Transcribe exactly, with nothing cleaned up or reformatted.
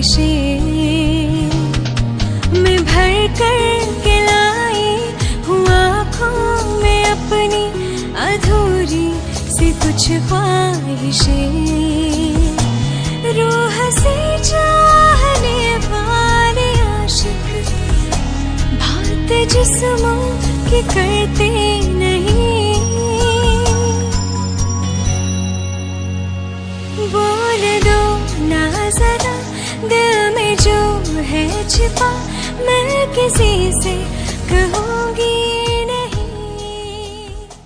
ख्वाहिशें मैं भर कर के लाई हूँ आँखों में अपनी अधूरी सी कुछ ख्वाहिशें। रूह से चाहने वाले आशिक बात जिस्मों की करते नहीं। बोल दो ना जरा दिल में जो है छिपा, मैं किसी से कहूँगी